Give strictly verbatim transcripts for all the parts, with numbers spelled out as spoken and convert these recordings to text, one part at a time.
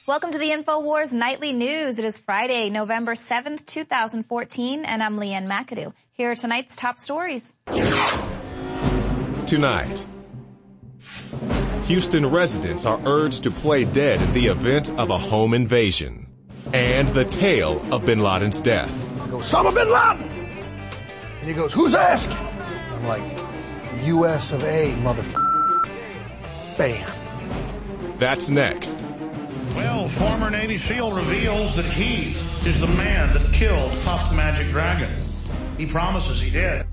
Welcome to the InfoWars Nightly News. It is Friday, November seventh, two thousand fourteen, and I'm Leanne McAdoo. Here are tonight's top stories. Tonight, Houston residents are urged to play dead in the event of a home invasion. And the tale of bin Laden's death. I go, Osama bin Laden! And he goes, who's asking? I'm like, U S of A, motherfucker. Bam. That's next. Well, former Navy SEAL reveals that he is the man that killed Puff the Magic Dragon. He promises he did.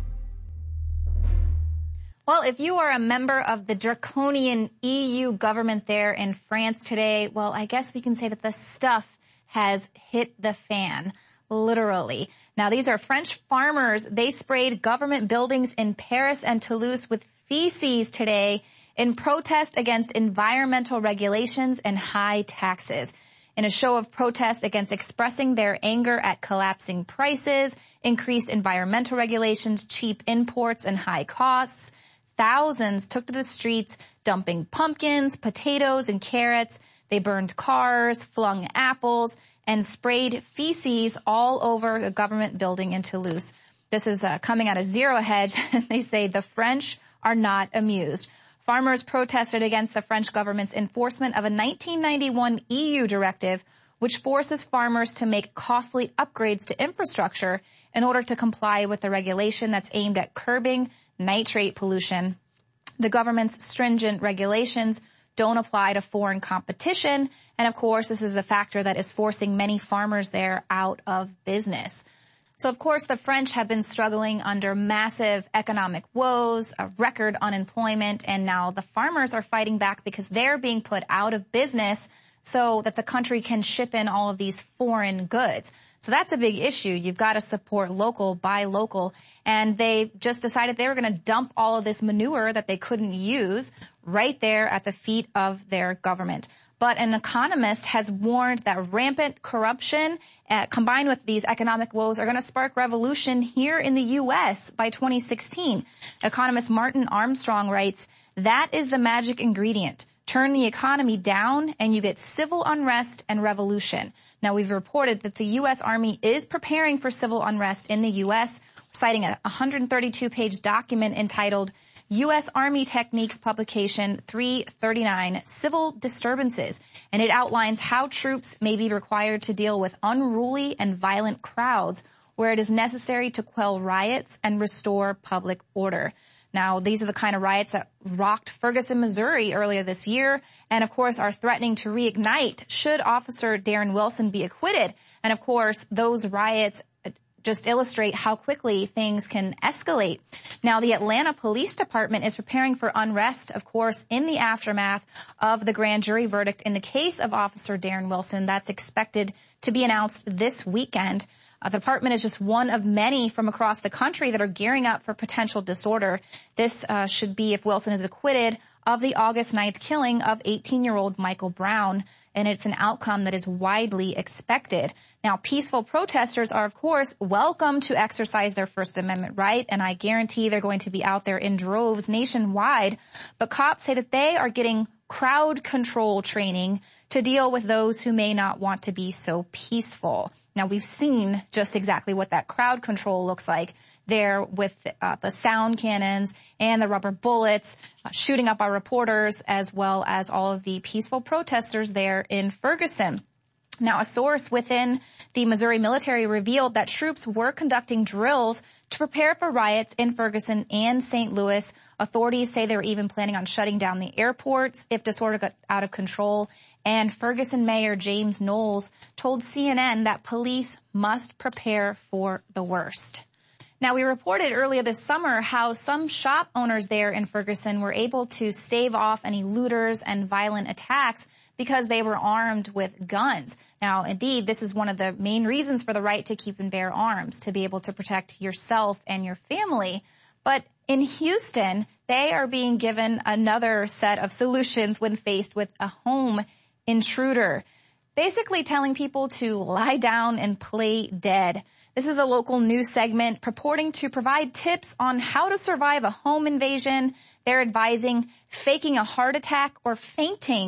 Well, if you are a member of the draconian E U government there in France today, well, I guess we can say that the stuff has hit the fan, literally. Now, these are French farmers. They sprayed government buildings in Paris and Toulouse with feces today in protest against environmental regulations and high taxes. In a show of protest against expressing their anger at collapsing prices, increased environmental regulations, cheap imports, and high costs, thousands took to the streets, dumping pumpkins, potatoes, and carrots. They burned cars, flung apples, and sprayed feces all over the government building in Toulouse. This is uh, coming out of Zero Hedge, and they say the French are not amused. Farmers protested against the French government's enforcement of a nineteen ninety-one E U directive, which forces farmers to make costly upgrades to infrastructure in order to comply with the regulation that's aimed at curbing nitrate pollution. The government's stringent regulations don't apply to foreign competition, and of course, this is a factor that is forcing many farmers there out of business. So, of course, the French have been struggling under massive economic woes, a record unemployment, and now the farmers are fighting back because they're being put out of business so that the country can ship in all of these foreign goods. So that's a big issue. You've got to support local, buy local. And they just decided they were going to dump all of this manure that they couldn't use right there at the feet of their government. But an economist has warned that rampant corruption uh, combined with these economic woes are going to spark revolution here in the U S by twenty sixteen. Economist Martin Armstrong writes, that is the magic ingredient. Turn the economy down and you get civil unrest and revolution. Now, we've reported that the U S Army is preparing for civil unrest in the U S, citing a one hundred thirty-two page document entitled U S Army Techniques Publication three thirty-nine, Civil Disturbances, and it outlines how troops may be required to deal with unruly and violent crowds where it is necessary to quell riots and restore public order. Now, these are the kind of riots that rocked Ferguson, Missouri earlier this year, and of course are threatening to reignite should Officer Darren Wilson be acquitted. And of course, those riots just illustrate how quickly things can escalate. Now, the Atlanta Police Department is preparing for unrest, of course, in the aftermath of the grand jury verdict in the case of Officer Darren Wilson. That's expected to be announced this weekend. Uh, the department is just one of many from across the country that are gearing up for potential disorder. This uh, should be, if Wilson is acquitted, of the August ninth killing of eighteen-year-old Michael Brown, and it's an outcome that is widely expected. Now, peaceful protesters are, of course, welcome to exercise their First Amendment right, and I guarantee they're going to be out there in droves nationwide. But cops say that they are getting crowd control training to deal with those who may not want to be so peaceful. Now, we've seen just exactly what that crowd control looks like there with uh, the sound cannons and the rubber bullets uh, shooting up our reporters, as well as all of the peaceful protesters there in Ferguson. Now, a source within the Missouri military revealed that troops were conducting drills to prepare for riots in Ferguson and Saint Louis. Authorities say they were even planning on shutting down the airports if disorder got out of control. And Ferguson Mayor James Knowles told C N N that police must prepare for the worst. Now, we reported earlier this summer how some shop owners there in Ferguson were able to stave off any looters and violent attacks because they were armed with guns. Now, indeed, this is one of the main reasons for the right to keep and bear arms, to be able to protect yourself and your family. But in Houston, they are being given another set of solutions when faced with a home intruder, basically telling people to lie down and play dead. This is a local news segment purporting to provide tips on how to survive a home invasion. They're advising faking a heart attack or fainting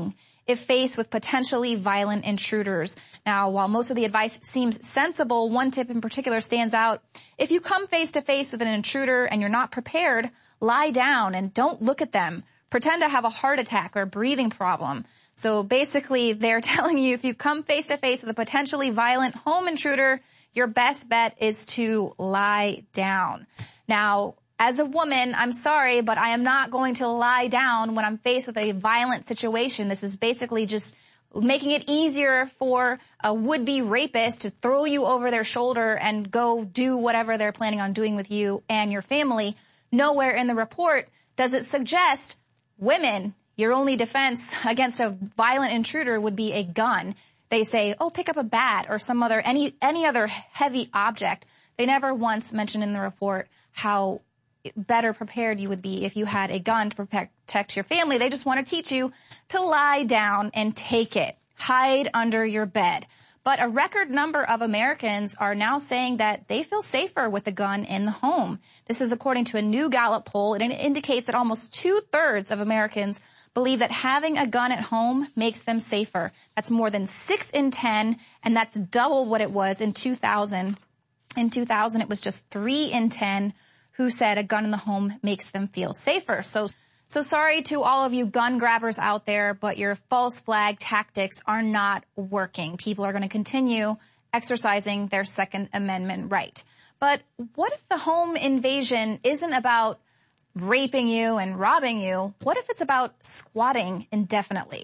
if faced with potentially violent intruders. Now, while most of the advice seems sensible, one tip in particular stands out. If you come face to face with an intruder and you're not prepared, lie down and don't look at them. Pretend to have a heart attack or a breathing problem. So basically, they're telling you if you come face to face with a potentially violent home intruder, your best bet is to lie down. Now, as a woman, I'm sorry, but I am not going to lie down when I'm faced with a violent situation. This is basically just making it easier for a would-be rapist to throw you over their shoulder and go do whatever they're planning on doing with you and your family. Nowhere in the report does it suggest women, your only defense against a violent intruder would be a gun. They say, oh, pick up a bat or some other, any, any other heavy object. They never once mentioned in the report how better prepared you would be if you had a gun to protect your family. They just want to teach you to lie down and take it. Hide under your bed. But a record number of Americans are now saying that they feel safer with a gun in the home. This is according to a new Gallup poll. It indicates that almost two-thirds of Americans believe that having a gun at home makes them safer. That's more than six in ten, and that's double what it was in two thousand. In two thousand, it was just three in ten who said a gun in the home makes them feel safer. So So sorry to all of you gun grabbers out there, but your false flag tactics are not working. People are going to continue exercising their Second Amendment right. But what if the home invasion isn't about raping you and robbing you? What if it's about squatting indefinitely?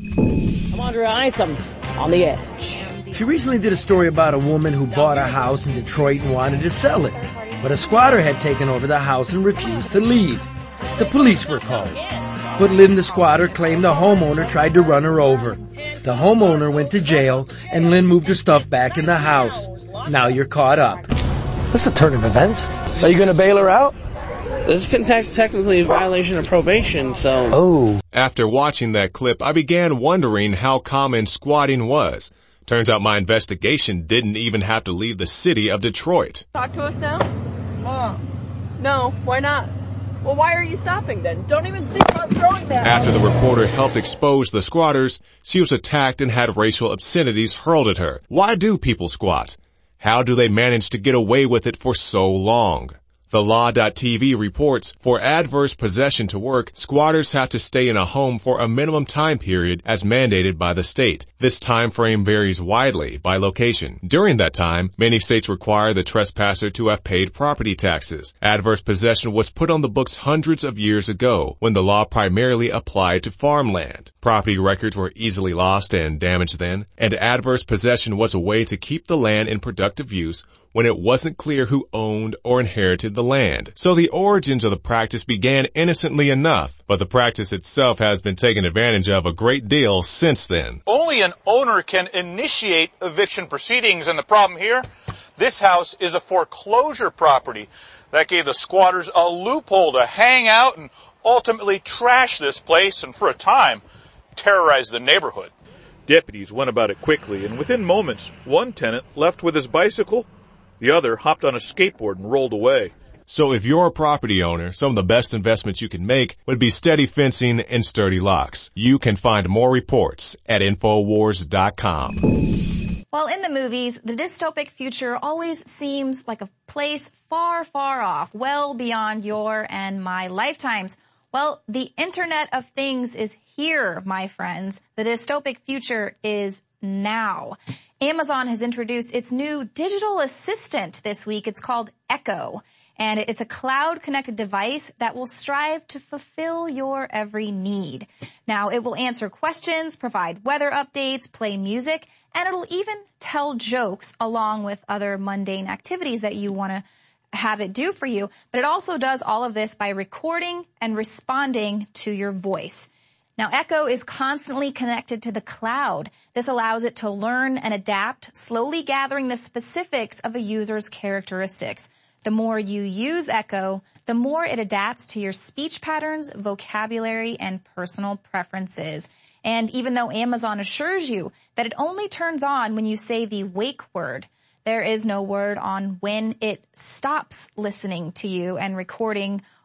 I'm Andrea Isom on the edge. She recently did a story about a woman who bought a house in Detroit and wanted to sell it. But a squatter had taken over the house and refused to leave. The police were called. But Lynn the squatter claimed the homeowner tried to run her over. The homeowner went to jail, and Lynn moved her stuff back in the house. Now you're caught up. This is a turn of events. Are you going to bail her out? This is te- technically a violation of probation, so... Oh. After watching that clip, I began wondering how common squatting was. Turns out my investigation didn't even have to leave the city of Detroit. Talk to us now? Uh, no, why not? Well, why are you stopping then? Don't even think about throwing that. After the reporter helped expose the squatters, she was attacked and had racial obscenities hurled at her. Why do people squat? How do they manage to get away with it for so long? The Law dot T V reports, for adverse possession to work, squatters have to stay in a home for a minimum time period as mandated by the state. This time frame varies widely by location. During that time, many states require the trespasser to have paid property taxes. Adverse possession was put on the books hundreds of years ago, when the law primarily applied to farmland. Property records were easily lost and damaged then, and adverse possession was a way to keep the land in productive use when it wasn't clear who owned or inherited the land. So the origins of the practice began innocently enough, but the practice itself has been taken advantage of a great deal since then. Only an owner can initiate eviction proceedings, and the problem here, this house is a foreclosure property. That gave the squatters a loophole to hang out and ultimately trash this place, and for a time, terrorize the neighborhood. Deputies went about it quickly, and within moments, one tenant left with his bicycle. The other hopped on a skateboard and rolled away. So if you're a property owner, some of the best investments you can make would be steady fencing and sturdy locks. You can find more reports at Infowars dot com. Well, in the movies, the dystopic future always seems like a place far, far off, well beyond your and my lifetimes. Well, the Internet of Things is here, my friends. The dystopic future is now. Amazon has introduced its new digital assistant this week. It's called Echo, and it's a cloud-connected device that will strive to fulfill your every need. Now, it will answer questions, provide weather updates, play music, and it'll even tell jokes along with other mundane activities that you want to have it do for you. But it also does all of this by recording and responding to your voice. Now, Echo is constantly connected to the cloud. This allows it to learn and adapt, slowly gathering the specifics of a user's characteristics. The more you use Echo, the more it adapts to your speech patterns, vocabulary, and personal preferences. And even though Amazon assures you that it only turns on when you say the wake word, there is no word on when it stops listening to you and recording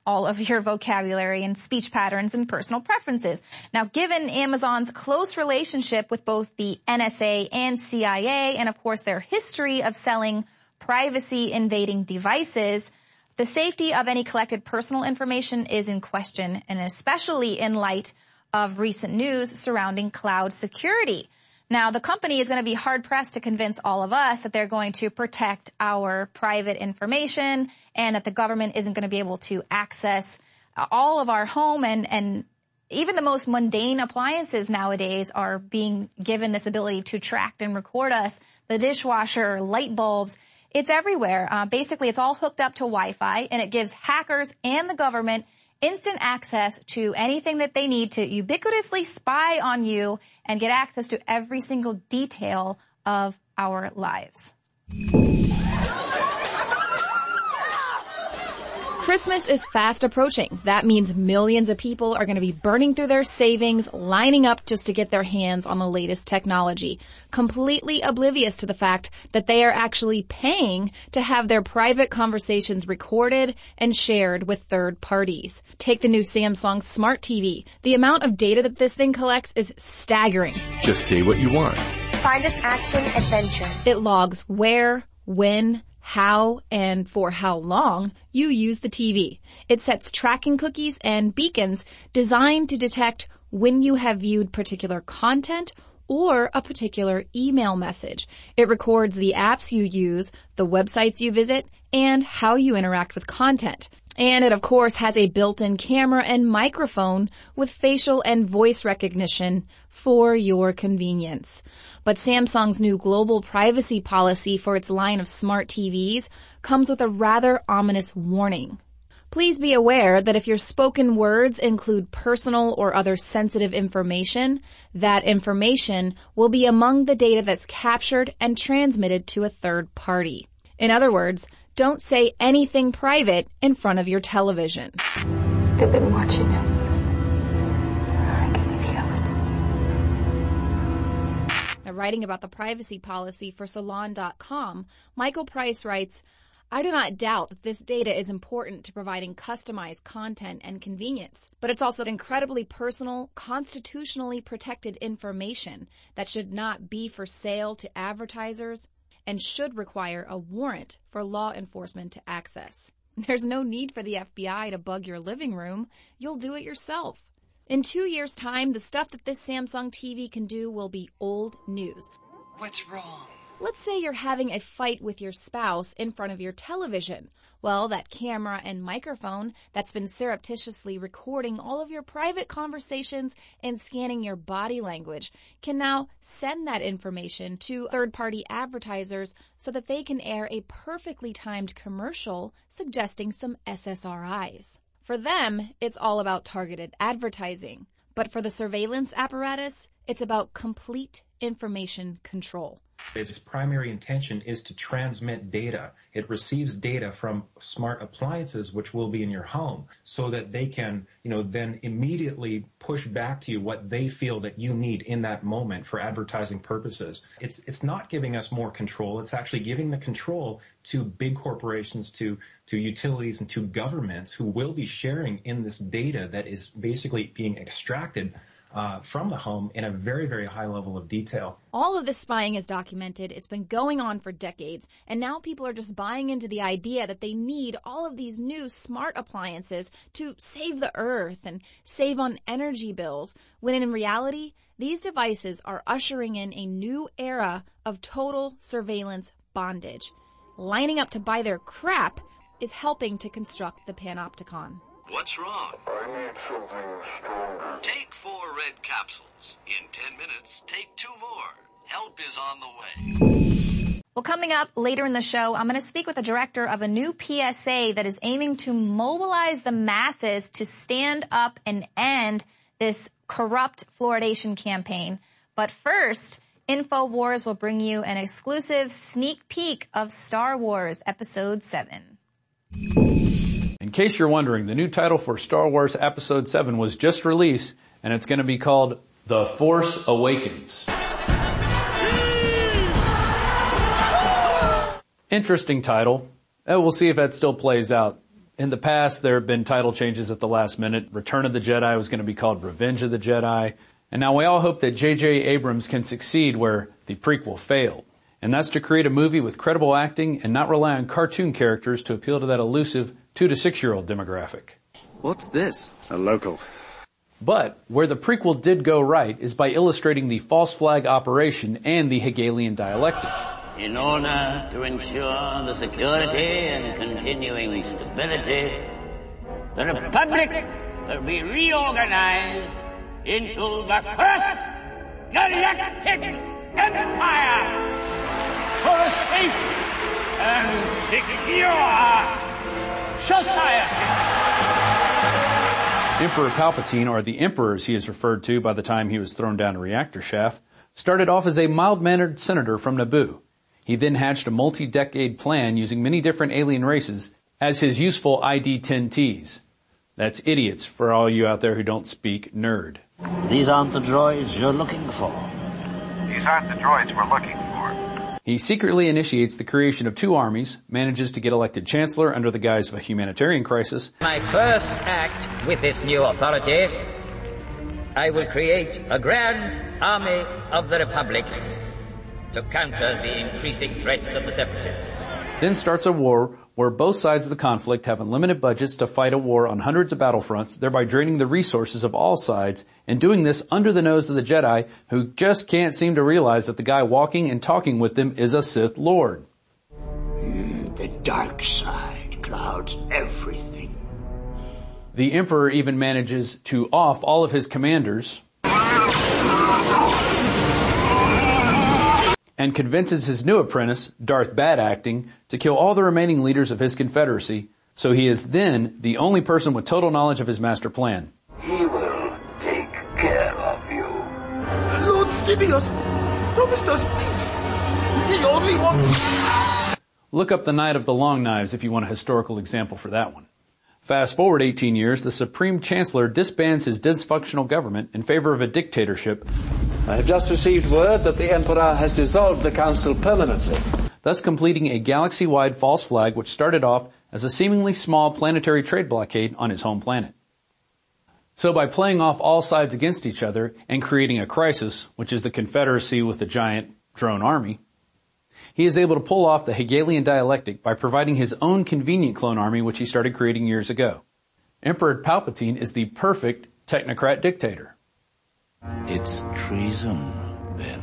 all of your vocabulary and speech patterns and personal preferences. Now, given Amazon's close relationship with both the N S A and C I A, and of course their history of selling privacy-invading devices, the safety of any collected personal information is in question, and especially in light of recent news surrounding cloud security. Now, the company is going to be hard-pressed to convince all of us that they're going to protect our private information and that the government isn't going to be able to access all of our home, and, and even the most mundane appliances nowadays are being given this ability to track and record us. The dishwasher, light bulbs, it's everywhere. Uh, basically, it's all hooked up to Wi-Fi, and it gives hackers and the government instant access to anything that they need to ubiquitously spy on you and get access to every single detail of our lives. Christmas is fast approaching. That means millions of people are going to be burning through their savings, lining up just to get their hands on the latest technology, completely oblivious to the fact that they are actually paying to have their private conversations recorded and shared with third parties. Take the new Samsung Smart T V. The amount of data that this thing collects is staggering. Just say what you want. Find us action adventure. It logs where, when, how, and for how long you use the T V. It sets tracking cookies and beacons designed to detect when you have viewed particular content or a particular email message. It records the apps you use, the websites you visit, and how you interact with content. And it, of course, has a built-in camera and microphone with facial and voice recognition for your convenience. But Samsung's new global privacy policy for its line of smart T Vs comes with a rather ominous warning. Please be aware that if your spoken words include personal or other sensitive information, that information will be among the data that's captured and transmitted to a third party. In other words, don't say anything private in front of your television. They've been watching us. I can feel it. Now, writing about the privacy policy for Salon dot com, Michael Price writes, I do not doubt that this data is important to providing customized content and convenience, but it's also incredibly personal, constitutionally protected information that should not be for sale to advertisers and should require a warrant for law enforcement to access. There's no need for the F B I to bug your living room. You'll do it yourself. In two years' time, the stuff that this Samsung T V can do will be old news. What's wrong? Let's say you're having a fight with your spouse in front of your television. Well, that camera and microphone that's been surreptitiously recording all of your private conversations and scanning your body language can now send that information to third-party advertisers so that they can air a perfectly timed commercial suggesting some S S R Is. For them, it's all about targeted advertising. But for the surveillance apparatus, it's about complete information control. Its primary intention is to transmit data. It receives data from smart appliances, which will be in your home, so that they can, you know, then immediately push back to you what they feel that you need in that moment for advertising purposes. It's it's not giving us more control. It's actually giving the control to big corporations, to to utilities, and to governments who will be sharing in this data that is basically being extracted Uh, from the home in a very, very high level of detail. All of this spying is documented. It's been going on for decades. And now people are just buying into the idea that they need all of these new smart appliances to save the earth and save on energy bills, when in reality, these devices are ushering in a new era of total surveillance bondage. Lining up to buy their crap is helping to construct the Panopticon. What's wrong? I need something stronger. Take four red capsules. In ten minutes, take two more. Help is on the way. Well, coming up later in the show, I'm going to speak with the director of a new P S A that is aiming to mobilize the masses to stand up and end this corrupt fluoridation campaign. But first, InfoWars will bring you an exclusive sneak peek of Star Wars Episode seven. In case you're wondering, the new title for Star Wars Episode seven was just released, and it's going to be called The Force Awakens. Interesting title. Uh, we'll see if that still plays out. In the past, there have been title changes at the last minute. Return of the Jedi was going to be called Revenge of the Jedi. And now we all hope that J J Abrams can succeed where the prequel failed. And that's to create a movie with credible acting and not rely on cartoon characters to appeal to that elusive two to six year old demographic. What's this? A local. But where the prequel did go right is by illustrating the false flag operation and the Hegelian dialectic. In order to ensure the security and continuing stability, the Republic will be reorganized into the first galactic empire for a safe and secure society. Emperor Palpatine, or the Emperor as he is referred to by the time he was thrown down a reactor shaft, started off as a mild-mannered senator from Naboo. He then hatched a multi-decade plan using many different alien races as his useful I D ten Ts. That's idiots for all you out there who don't speak nerd. These aren't the droids you're looking for. These aren't the droids we're looking for. He secretly initiates the creation of two armies, manages to get elected chancellor under the guise of a humanitarian crisis. My first act with this new authority, I will create a grand army of the Republic to counter the increasing threats of the Separatists. Then starts a war where both sides of the conflict have unlimited budgets to fight a war on hundreds of battlefronts, thereby draining the resources of all sides, and doing this under the nose of the Jedi, who just can't seem to realize that the guy walking and talking with them is a Sith Lord. Mm, the dark side clouds everything. The Emperor even manages to off all of his commanders and convinces his new apprentice, Darth Bad Acting, to kill all the remaining leaders of his confederacy, so he is then the only person with total knowledge of his master plan. He will take care of you. Lord Sidious promised us peace. The only one. Look up the Night of the Long Knives if you want a historical example for that one. Fast forward eighteen years, the Supreme Chancellor disbands his dysfunctional government in favor of a dictatorship. I have just received word that the Emperor has dissolved the Council permanently. Thus completing a galaxy-wide false flag which started off as a seemingly small planetary trade blockade on his home planet. So by playing off all sides against each other and creating a crisis, which is the Confederacy with a giant drone army, he is able to pull off the Hegelian dialectic by providing his own convenient clone army which he started creating years ago. Emperor Palpatine is the perfect technocrat dictator. It's treason, then.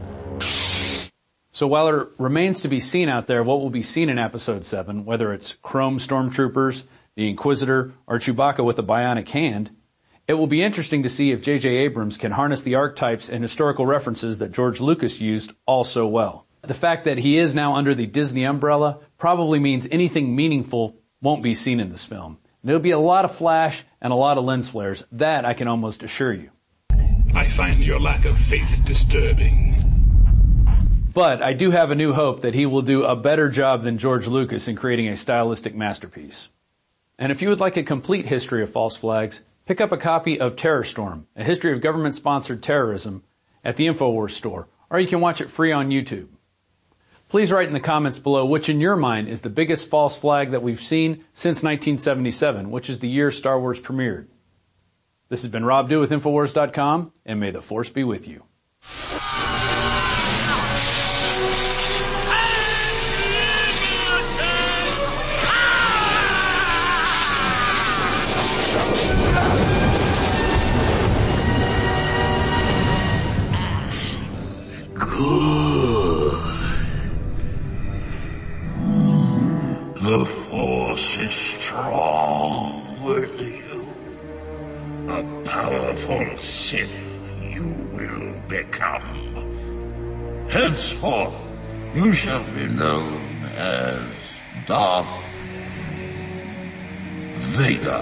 So while it remains to be seen out there what will be seen in Episode seven, whether it's Chrome Stormtroopers, the Inquisitor, or Chewbacca with a bionic hand, it will be interesting to see if J J Abrams can harness the archetypes and historical references that George Lucas used all so well. The fact that he is now under the Disney umbrella probably means anything meaningful won't be seen in this film. There'll be a lot of flash and a lot of lens flares. That I can almost assure you. I find your lack of faith disturbing. But I do have a new hope that he will do a better job than George Lucas in creating a stylistic masterpiece. And if you would like a complete history of false flags, pick up a copy of Terror Storm, a history of government-sponsored terrorism at the InfoWars store, or you can watch it free on YouTube. Please write in the comments below which in your mind is the biggest false flag that we've seen since nineteen seventy-seven, which is the year Star Wars premiered. This has been Rob Dew with Infowars dot com, and may the Force be with you. Good. The Force is strong with you. A powerful Sith you will become. Henceforth, you shall be known as Darth Vader.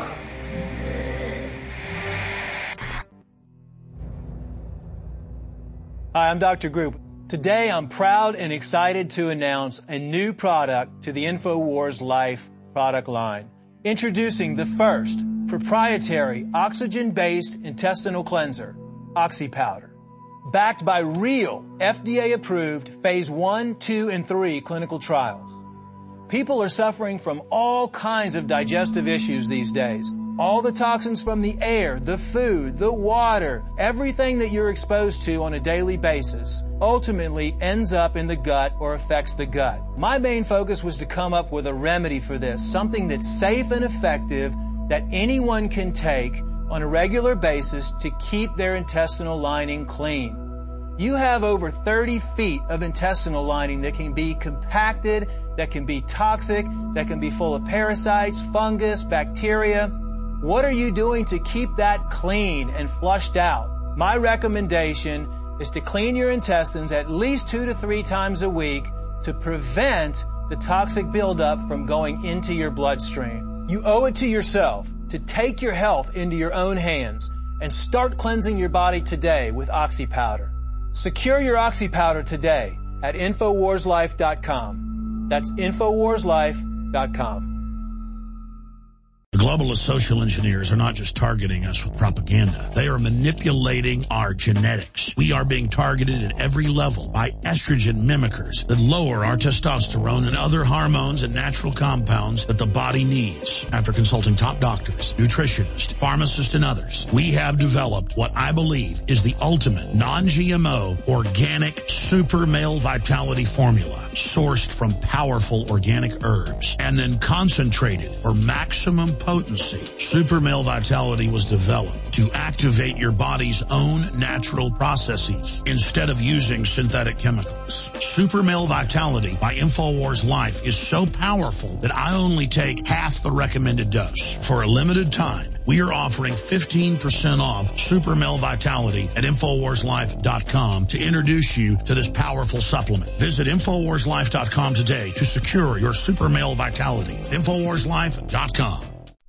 Hi, I'm Doctor Group. Today, I'm proud and excited to announce a new product to the InfoWars Life product line. Introducing the first proprietary oxygen-based intestinal cleanser, OxyPowder. Backed by real F D A-approved phase one, two, and three clinical trials. People are suffering from all kinds of digestive issues these days. All the toxins from the air, the food, the water, everything that you're exposed to on a daily basis ultimately ends up in the gut or affects the gut. My main focus was to come up with a remedy for this, something that's safe and effective that anyone can take on a regular basis to keep their intestinal lining clean. You have over thirty feet of intestinal lining that can be compacted, that can be toxic, that can be full of parasites, fungus, bacteria. What are you doing to keep that clean and flushed out? My recommendation is to clean your intestines at least two to three times a week to prevent the toxic buildup from going into your bloodstream. You owe it to yourself to take your health into your own hands and start cleansing your body today with Oxy Powder. Secure your Oxy Powder today at Infowars Life dot com. That's Infowars Life dot com. The globalist social engineers are not just targeting us with propaganda. They are manipulating our genetics. We are being targeted at every level by estrogen mimickers that lower our testosterone and other hormones and natural compounds that the body needs. After consulting top doctors, nutritionists, pharmacists, and others, we have developed what I believe is the ultimate non-G M O organic super male vitality formula sourced from powerful organic herbs and then concentrated for maximum potency. Super Male Vitality was developed to activate your body's own natural processes instead of using synthetic chemicals. Super Male Vitality by Infowars Life is so powerful that I only take half the recommended dose. For a limited time, we are offering fifteen percent off Super Male Vitality at Infowars Life dot com to introduce you to this powerful supplement. Visit Infowars Life dot com today to secure your Super Male Vitality. Infowars Life dot com.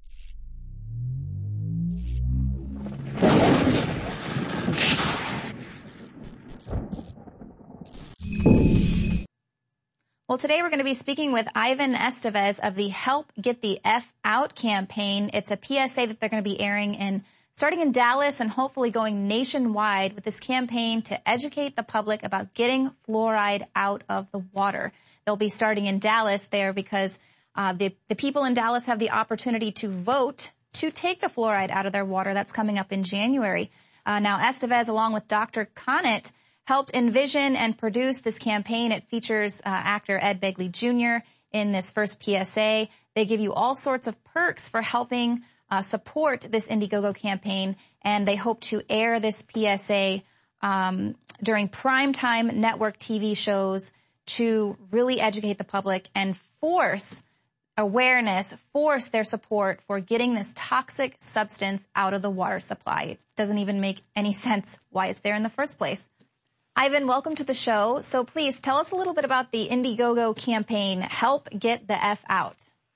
Well, today we're going to be speaking with Ivan Estevez of the Help Get the F Out campaign. It's a P S A that they're going to be airing in starting in Dallas and hopefully going nationwide with this campaign to educate the public about getting fluoride out of the water. They'll be starting in Dallas there because uh, the, the people in Dallas have the opportunity to vote to take the fluoride out of their water. That's coming up in January. Uh, now, Estevez, along with Doctor Connett, helped envision and produce this campaign. It features uh, actor Ed Begley Junior in this first P S A. They give you all sorts of perks for helping uh, support this Indiegogo campaign, and they hope to air this P S A um, during primetime network T V shows to really educate the public and force awareness, force their support for getting this toxic substance out of the water supply. It doesn't even make any sense why it's there in the first place. Ivan, welcome to the show. So please tell us a little bit about the Indiegogo campaign, Help Get the F Out.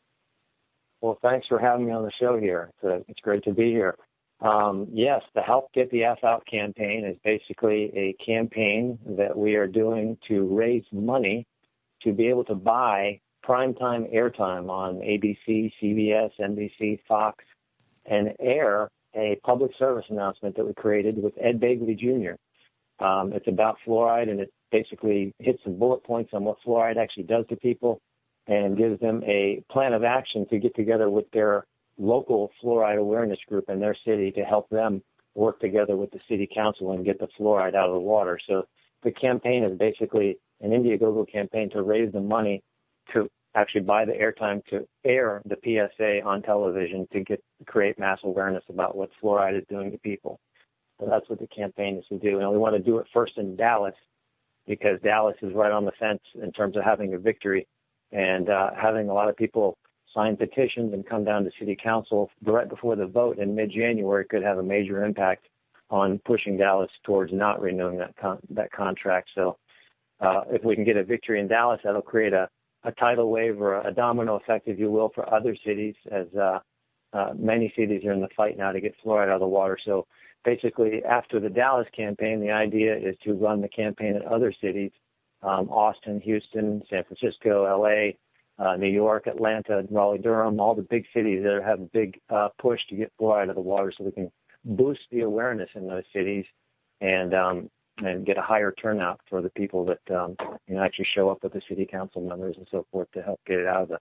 Well, thanks for having me on the show here. It's, uh, it's great to be here. Um, yes, the Help Get the F Out campaign is basically a campaign that we are doing to raise money to be able to buy primetime airtime on A B C, C B S, N B C, Fox, and air a public service announcement that we created with Ed Begley Junior Um, it's about fluoride, and it basically hits some bullet points on what fluoride actually does to people and gives them a plan of action to get together with their local fluoride awareness group in their city to help them work together with the city council and get the fluoride out of the water. So the campaign is basically an Indiegogo campaign to raise the money to actually buy the airtime to air the P S A on television to get create mass awareness about what fluoride is doing to people. So that's what the campaign is to do. And we want to do it first in Dallas because Dallas is right on the fence in terms of having a victory and uh, having a lot of people sign petitions and come down to city council right before the vote in mid-January could have a major impact on pushing Dallas towards not renewing that con- that contract. So uh, if we can get a victory in Dallas, that'll create a, a tidal wave or a domino effect, if you will, for other cities as uh, uh, many cities are in the fight now to get fluoride out of the water. So basically, after the Dallas campaign, the idea is to run the campaign in other cities, um, Austin, Houston, San Francisco, L A, uh, New York, Atlanta, Raleigh-Durham, all the big cities that have a big uh, push to get fluoride out of the water so we can boost the awareness in those cities and um, and get a higher turnout for the people that um, you know actually show up with the city council members and so forth to help get it out of the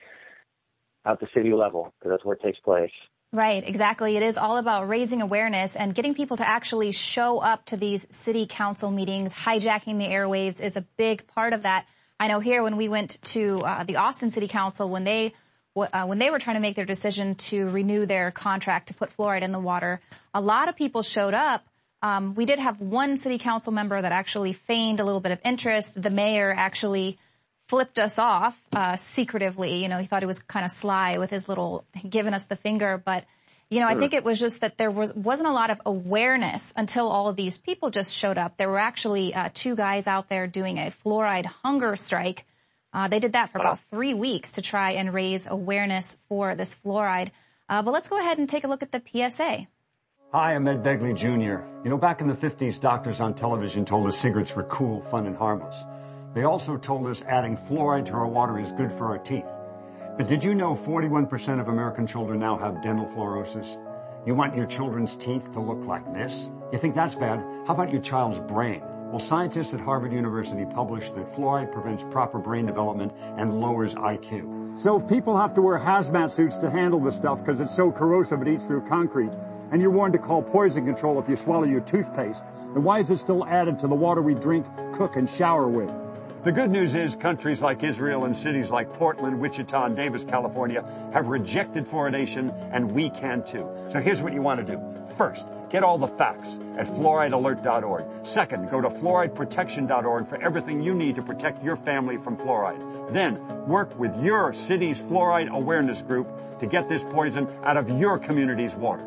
out the city level, because that's where it takes place. Right, exactly. It is all about raising awareness and getting people to actually show up to these city council meetings. Hijacking the airwaves is a big part of that. I know here when we went to uh, the Austin City Council, when they uh, when they were trying to make their decision to renew their contract to put fluoride in the water, a lot of people showed up. Um, we did have one city council member that actually feigned a little bit of interest. The mayor actually flipped us off uh, secretively. You know, he thought he was kind of sly with his little giving us the finger. But, you know, I think it was just that there was, wasn't a lot of awareness until all of these people just showed up. There were actually uh, two guys out there doing a fluoride hunger strike. Uh, they did that for about three weeks to try and raise awareness for this fluoride. Uh, but let's go ahead and take a look at the P S A. Hi, I'm Ed Begley Junior You know, back in the fifties, doctors on television told us cigarettes were cool, fun, and harmless. They also told us adding fluoride to our water is good for our teeth. But did you know forty-one percent of American children now have dental fluorosis? You want your children's teeth to look like this? You think that's bad? How about your child's brain? Well, scientists at Harvard University published that fluoride prevents proper brain development and lowers I Q. So if people have to wear hazmat suits to handle this stuff because it's so corrosive it eats through concrete, and you're warned to call poison control if you swallow your toothpaste, then why is it still added to the water we drink, cook, and shower with? The good news is countries like Israel and cities like Portland, Wichita, and Davis, California have rejected fluoridation, and we can too. So here's what you want to do. First, get all the facts at fluoride alert dot org. Second, go to fluoride protection dot org for everything you need to protect your family from fluoride. Then, work with your city's fluoride awareness group to get this poison out of your community's water.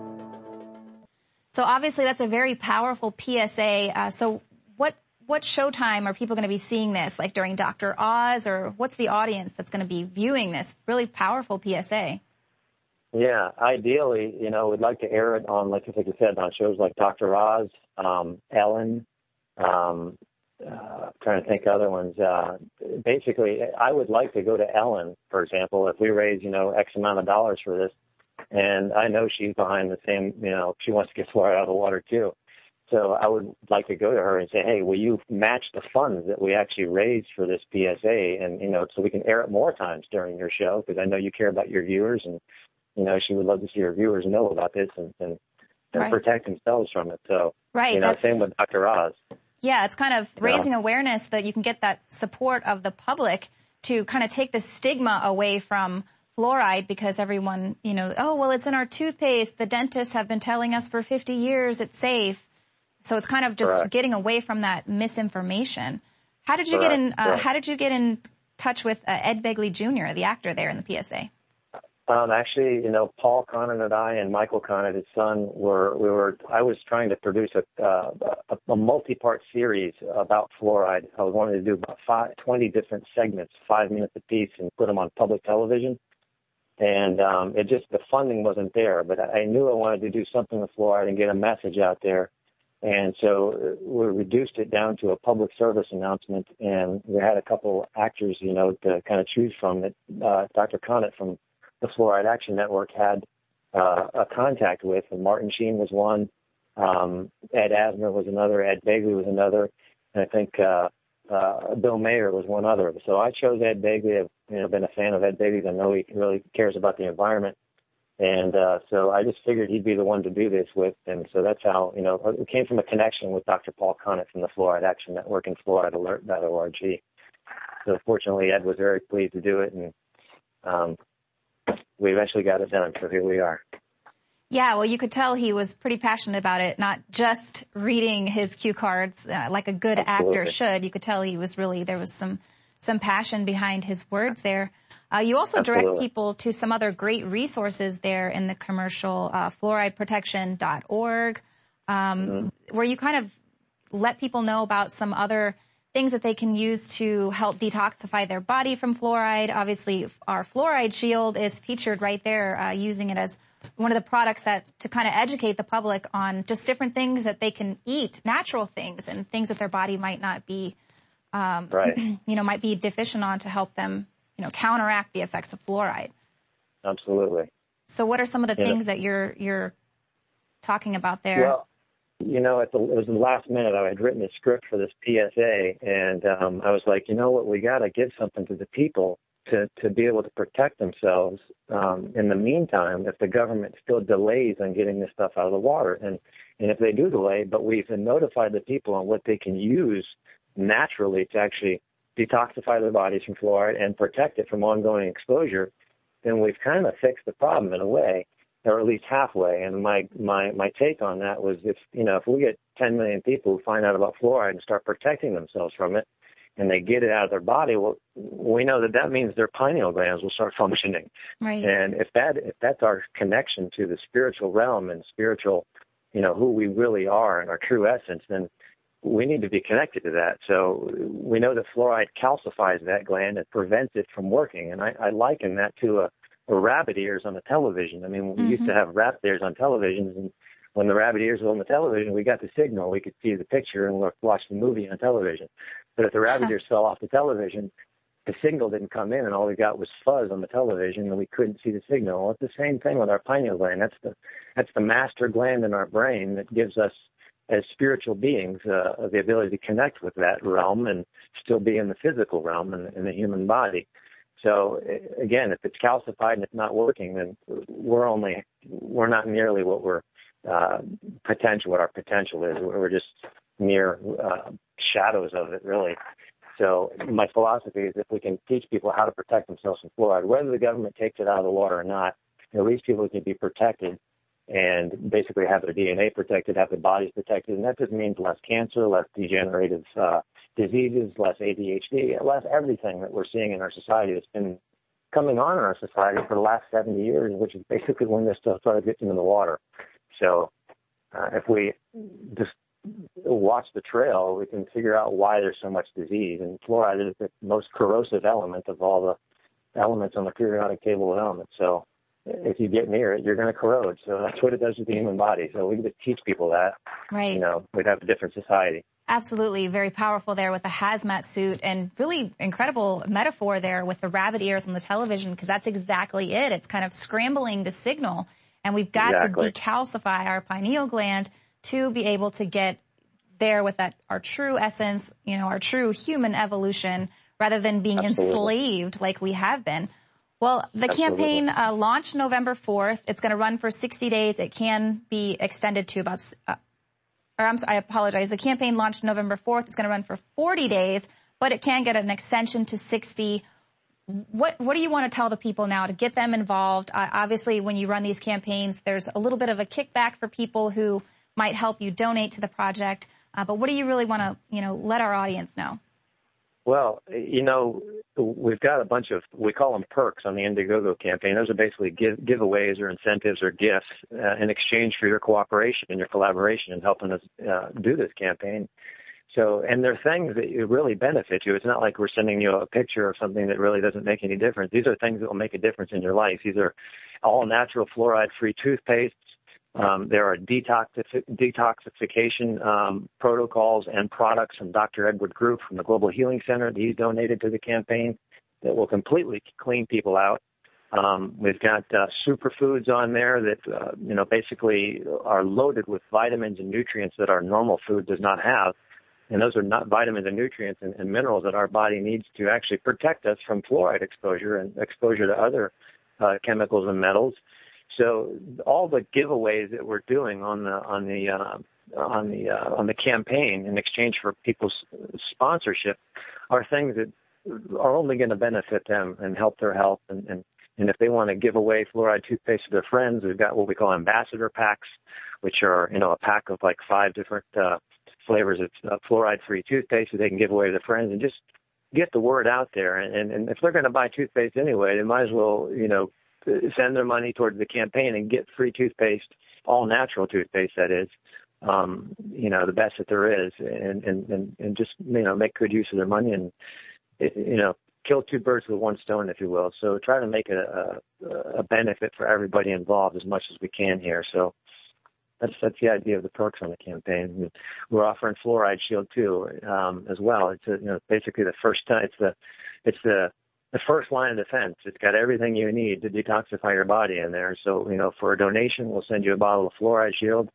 So obviously that's a very powerful P S A. Uh, so what what showtime are people going to be seeing this? Like during Doctor Oz, or what's the audience that's going to be viewing this really powerful P S A? Yeah, ideally, you know, we'd like to air it on, like, like you said, on shows like Doctor Oz, um, Ellen, um, uh, trying to think of other ones. Uh, basically, I would like to go to Ellen, for example, if we raise, you know, X amount of dollars for this. And I know she's behind the same, you know, she wants to get fluoride out of the water too. So I would like to go to her and say, hey, will you match the funds that we actually raised for this P S A? And, you know, so we can air it more times during your show, because I know you care about your viewers, and, you know, she would love to see her viewers know about this and, and, and right. protect themselves from it. So, right, you know, that's... same with Doctor Oz. Yeah, it's kind of raising yeah. awareness that you can get that support of the public to kind of take the stigma away from fluoride, because everyone, you know, oh, well, it's in our toothpaste. The dentists have been telling us for fifty years it's safe. So it's kind of just Correct. getting away from that misinformation. How did you Correct. get in, uh, how did you get in touch with uh, Ed Begley Junior, the actor there in the P S A? Um, actually, you know, Paul Conant and I and Michael Conant, his son, were, we were, I was trying to produce a, uh, a, a multi-part series about fluoride. I was wanting to do about five, twenty different segments, five minutes apiece, and put them on public television. And um, it just, the funding wasn't there, but I knew I wanted to do something with fluoride and get a message out there. And so we reduced it down to a public service announcement, and we had a couple actors, you know, to kind of choose from. That uh, Doctor Conant from the Fluoride Action Network had uh, a contact with, and Martin Sheen was one, um, Ed Asner was another, Ed Begley was another, and I think uh, uh, Bill Mayer was one other. So I chose Ed Begley. I've you know, been a fan of Ed Begley. I know he really cares about the environment. And uh, so I just figured he'd be the one to do this with. And so that's how, you know, it came from a connection with Doctor Paul Conant from the Fluoride Action Network and fluoride alert dot org. So fortunately, Ed was very pleased to do it, and um, we eventually got it done. So here we are. Yeah, well, you could tell he was pretty passionate about it, not just reading his cue cards uh, like a good Absolutely. actor should. You could tell he was really, there was some, some passion behind his words there. Uh, you also Absolutely. direct people to some other great resources there in the commercial, uh, fluoride protection dot org, um, mm-hmm. where you kind of let people know about some other things that they can use to help detoxify their body from fluoride. Obviously, our Fluoride Shield is featured right there, uh, using it as one of the products that to kind of educate the public on just different things that they can eat, natural things, and things that their body might not be, um, right. you know, might be deficient on to help them, you know, counteract the effects of fluoride. Absolutely. So what are some of the yeah. things that you're, you're talking about there? Well, you know, at the, it was the last minute. I had written a script for this P S A, and um, I was like, you know what, we got to give something to the people to, to be able to protect themselves um, in the meantime if the government still delays on getting this stuff out of the water. And, and if they do delay, but we've notified the people on what they can use naturally to actually detoxify their bodies from fluoride and protect it from ongoing exposure, then we've kind of fixed the problem in a way, or at least halfway. And my, my, my take on that was if, you know, if we get ten million people who find out about fluoride and start protecting themselves from it, and they get it out of their body, well, we know that that means their pineal glands will start functioning. Right. And if that, if that's our connection to the spiritual realm and spiritual, you know, who we really are and our true essence, then we need to be connected to that. So we know that fluoride calcifies that gland and prevents it from working. And I, I liken that to a, a rabbit ears on the television. I mean, we mm-hmm. used to have rabbit ears on televisions, and when the rabbit ears were on the television, we got the signal. We could see the picture and watch the movie on television. But if the rabbit ears fell off the television, the signal didn't come in, and all we got was fuzz on the television, and we couldn't see the signal. Well, it's the same thing with our pineal gland. That's the that's the master gland in our brain that gives us, as spiritual beings, uh, the ability to connect with that realm and still be in the physical realm in, in the human body. So again, if it's calcified and it's not working, then we're only we're not nearly what we're uh, potential. What our potential is, we're just mere uh, shadows of it, really. So my philosophy is if we can teach people how to protect themselves from fluoride, whether the government takes it out of the water or not, at least people can be protected and basically have their D N A protected, have their bodies protected. And that just means less cancer, less degenerative uh, diseases, less A D H D, less everything that we're seeing in our society that's been coming on in our society for the last seventy years, which is basically when this stuff started getting in the water. So uh, if we just watch the trail, we can figure out why there's so much disease. And fluoride is the most corrosive element of all the elements on the periodic table of elements. So if you get near it, you're going to corrode. So that's what it does with the human body. So we can just teach people that. Right. You know, we'd have a different society. Absolutely. Very powerful there with the hazmat suit, and really incredible metaphor there with the rabbit ears on the television, because that's exactly it. It's kind of scrambling the signal, and we've got exactly. to decalcify our pineal gland to be able to get there with that, our true essence, you know, our true human evolution, rather than being Absolutely. enslaved like we have been. Well, the Absolutely. campaign uh, launched November fourth. It's going to run for sixty days. It can be extended to about, uh, or I'm sorry, I apologize. The campaign launched November fourth. It's going to run for forty days, but it can get an extension to sixty. What What do you want to tell the people now to get them involved? Uh, obviously, when you run these campaigns, there's a little bit of a kickback for people who might help you donate to the project. Uh, but what do you really want to, you know, let our audience know? Well, you know, we've got a bunch of, we call them perks on the Indiegogo campaign. Those are basically give, giveaways or incentives or gifts uh, in exchange for your cooperation and your collaboration in helping us uh, do this campaign. So, and they're things that really benefit you. It's not like we're sending you a picture of something that really doesn't make any difference. These are things that will make a difference in your life. These are all natural fluoride-free toothpastes. Um, there are detoxif- detoxification um, protocols and products from Doctor Edward Group from the Global Healing Center that he's donated to the campaign that will completely clean people out. Um, we've got uh, superfoods on there that, uh, you know, basically are loaded with vitamins and nutrients that our normal food does not have. And those are not vitamins and nutrients and, and minerals that our body needs to actually protect us from fluoride exposure and exposure to other uh, chemicals and metals. So all the giveaways that we're doing on the on the uh, on the uh, on the campaign in exchange for people's sponsorship are things that are only going to benefit them and help their health. And, and, and if they want to give away fluoride toothpaste to their friends, we've got what we call ambassador packs, which are, you know, a pack of like five different uh, flavors of uh, fluoride-free toothpaste that they can give away to their friends and just get the word out there. And, and, and if they're going to buy toothpaste anyway, they might as well, you know, send their money towards the campaign and get free toothpaste, all natural toothpaste, that is, um, you know, the best that there is, and, and, and, and just, you know, make good use of their money and, you know, kill two birds with one stone, if you will. So try to make it a, a benefit for everybody involved as much as we can here. So that's that's the idea of the perks on the campaign. We're offering Fluoride Shield too, um, as well. It's a, you know, basically the first time. It's the it's the the first line of defense. It's got everything you need to detoxify your body in there. So, you know, for a donation, we'll send you a bottle of Fluoride Shield.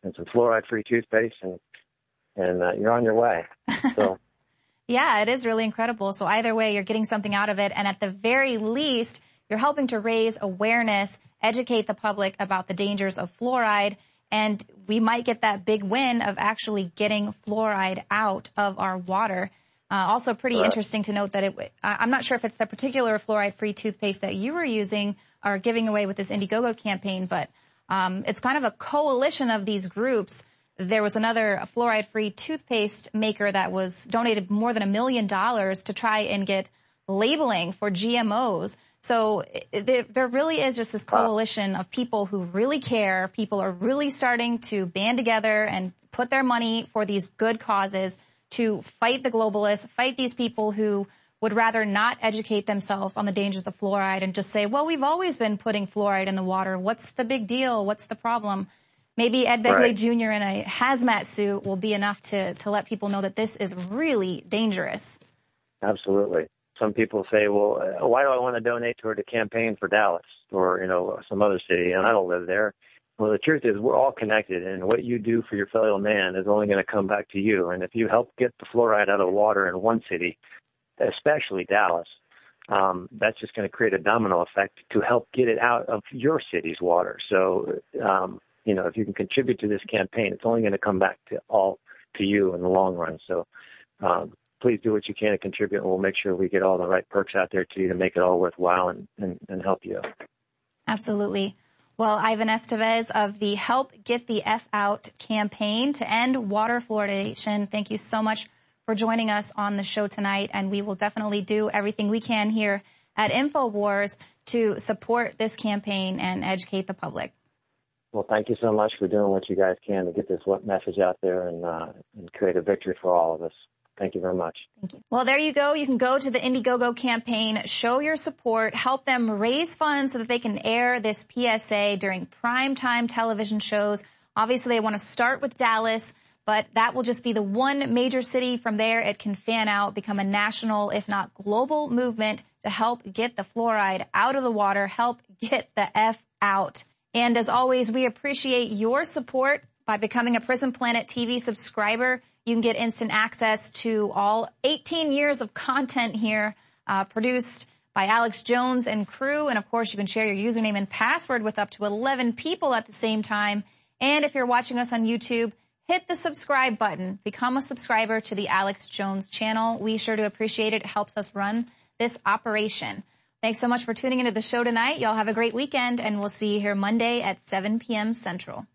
and some fluoride-free toothpaste, and and uh, you're on your way. So. Yeah, it is really incredible. So either way, you're getting something out of it. And at the very least, you're helping to raise awareness, educate the public about the dangers of fluoride. And we might get that big win of actually getting fluoride out of our water. Uh, also pretty right. interesting to note that it, I'm not sure if it's the particular fluoride-free toothpaste that you were using or giving away with this Indiegogo campaign, but um, it's kind of a coalition of these groups. There was another fluoride-free toothpaste maker that was donated more than a million dollars to try and get labeling for G M Os. So it, there really is just this coalition of people who really care. People are really starting to band together and put their money for these good causes to fight the globalists, fight these people who would rather not educate themselves on the dangers of fluoride and just say, well, we've always been putting fluoride in the water. What's the big deal? What's the problem? Maybe Ed Begley right. Junior in a hazmat suit will be enough to, to let people know that this is really dangerous. Absolutely. Some people say, well, uh, why do I want to donate toward a campaign for Dallas or, you know, some other city, and I don't live there? Well, the truth is we're all connected, and what you do for your fellow man is only going to come back to you. And if you help get the fluoride out of the water in one city, especially Dallas, um, that's just going to create a domino effect to help get it out of your city's water. So, um, you know, if you can contribute to this campaign, it's only going to come back to all to you in the long run. So um, please do what you can to contribute, and we'll make sure we get all the right perks out there to you to make it all worthwhile and, and, and help you. Absolutely. Well, Ivan Estevez of the Help Get the F Out campaign to end water fluoridation, thank you so much for joining us on the show tonight, and we will definitely do everything we can here at InfoWars to support this campaign and educate the public. Well, thank you so much for doing what you guys can to get this message out there and, uh, and create a victory for all of us. Thank you very much. Thank you. Well, there you go. You can go to the Indiegogo campaign, show your support, help them raise funds so that they can air this P S A during primetime television shows. Obviously, they want to start with Dallas, but that will just be the one major city. From there, it can fan out, become a national, if not global movement to help get the fluoride out of the water, help get the F out. And as always, we appreciate your support by becoming a Prison Planet T V subscriber. You can get instant access to all eighteen years of content here, uh, produced by Alex Jones and crew. And of course, you can share your username and password with up to eleven people at the same time. And if you're watching us on YouTube, hit the subscribe button. Become a subscriber to the Alex Jones channel. We sure do appreciate it. It helps us run this operation. Thanks so much for tuning into the show tonight. Y'all have a great weekend, and we'll see you here Monday at seven p.m. Central.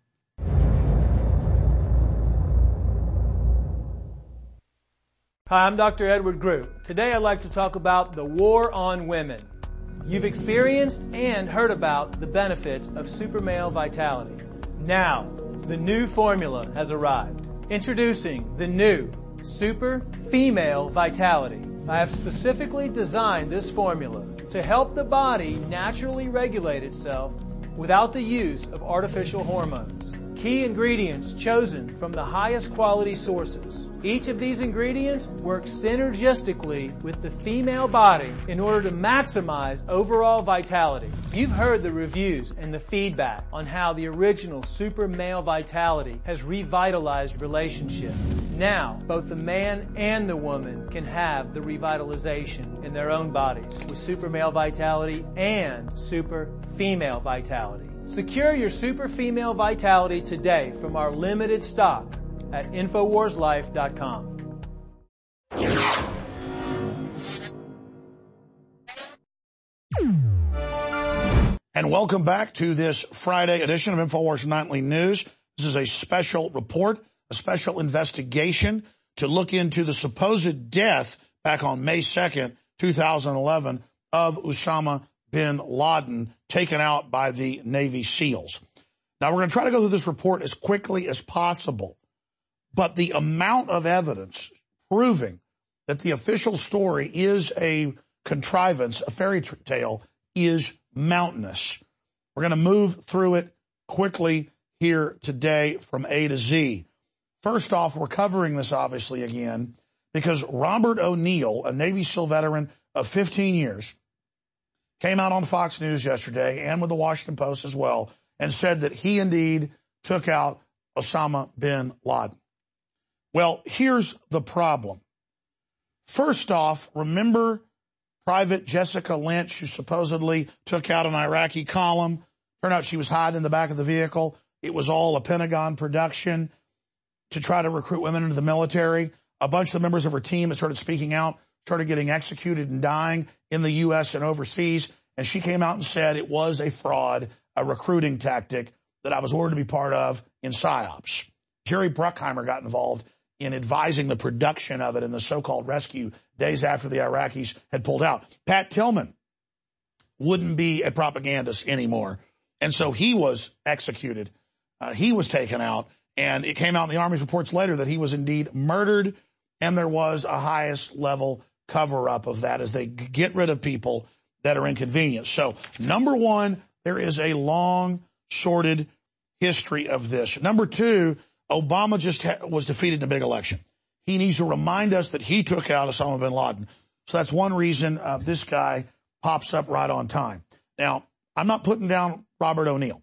Hi, I'm Doctor Edward Groot. Today I'd like to talk about the war on women. You've experienced and heard about the benefits of Super Male Vitality. Now, the new formula has arrived. Introducing the new Super Female Vitality. I have specifically designed this formula to help the body naturally regulate itself without the use of artificial hormones. Key ingredients chosen from the highest quality sources. Each of these ingredients works synergistically with the female body in order to maximize overall vitality. You've heard the reviews and the feedback on how the original Super Male Vitality has revitalized relationships. Now, both the man and the woman can have the revitalization in their own bodies with Super Male Vitality and Super Female Vitality. Secure your Super Female Vitality today from our limited stock at Infowars Life dot com. And welcome back to this Friday edition of InfoWars Nightly News. This is a special report, a special investigation to look into the supposed death back on May second, two thousand eleven of Osama bin Laden, taken out by the Navy SEALs. Now, we're going to try to go through this report as quickly as possible, but the amount of evidence proving that the official story is a contrivance, a fairy tale, is mountainous. We're going to move through it quickly here today from A to Z. First off, we're covering this obviously again because Robert O'Neill, a Navy SEAL veteran of fifteen years, came out on Fox News yesterday and with the Washington Post as well and said that he indeed took out Osama bin Laden. Well, here's the problem. First off, remember Private Jessica Lynch, who supposedly took out an Iraqi column? Turned out she was hiding in the back of the vehicle. It was all a Pentagon production to try to recruit women into the military. A bunch of the members of her team that started speaking out started getting executed and dying in the U S and overseas. And she came out and said it was a fraud, a recruiting tactic that I was ordered to be part of in PSYOPs. Jerry Bruckheimer got involved in advising the production of it in the so-called rescue days after the Iraqis had pulled out. Pat Tillman wouldn't be a propagandist anymore. And so he was executed. Uh, he was taken out. And it came out in the Army's reports later that he was indeed murdered. And there was a highest level cover-up of that as they get rid of people that are inconvenienced. So, number one, there is a long, sordid history of this. Number two, Obama just ha- was defeated in a big election. He needs to remind us that he took out Osama bin Laden. So that's one reason uh, this guy pops up right on time. Now, I'm not putting down Robert O'Neill,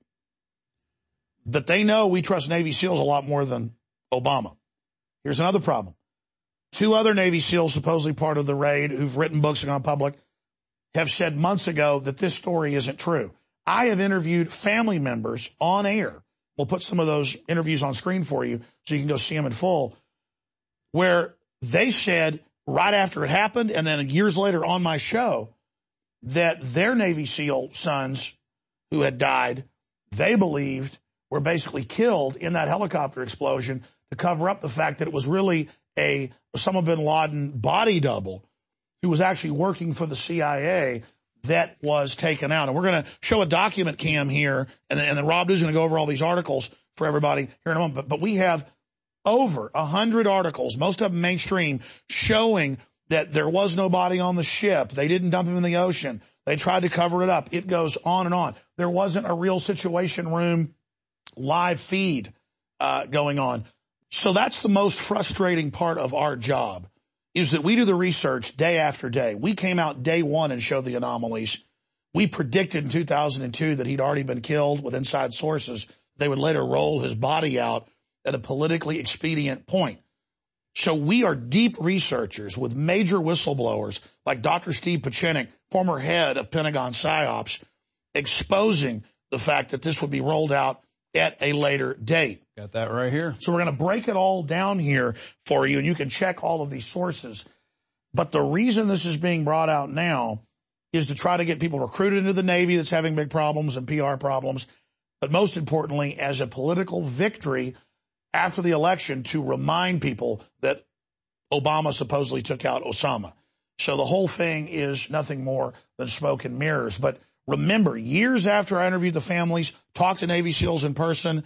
but they know we trust Navy SEALs a lot more than Obama. Here's another problem. Two other Navy SEALs, supposedly part of the raid, who've written books and gone public, have said months ago that this story isn't true. I have interviewed family members on air. We'll put some of those interviews on screen for you so you can go see them in full, where they said right after it happened and then years later on my show that their Navy SEAL sons who had died, they believed were basically killed in that helicopter explosion to cover up the fact that it was really a Osama bin Laden body double who was actually working for the C I A that was taken out. And we're going to show a document cam here, and then, and then Rob is going to go over all these articles for everybody here in a moment. But, but we have over a hundred articles, most of them mainstream, showing that there was no body on the ship. They didn't dump him in the ocean. They tried to cover it up. It goes on and on. There wasn't a real Situation Room live feed uh, going on. So that's the most frustrating part of our job, is that we do the research day after day. We came out day one and showed the anomalies. We predicted in two thousand two that he'd already been killed with inside sources. They would later roll his body out at a politically expedient point. So we are deep researchers with major whistleblowers like Doctor Steve Pieczenik, former head of Pentagon PSYOPs, exposing the fact that this would be rolled out at a later date. Got that right here. So we're going to break it all down here for you, and you can check all of these sources. But the reason this is being brought out now is to try to get people recruited into the Navy that's having big problems and P R problems, but most importantly, as a political victory after the election to remind people that Obama supposedly took out Osama. So the whole thing is nothing more than smoke and mirrors. But remember, years after I interviewed the families, talked to Navy SEALs in person,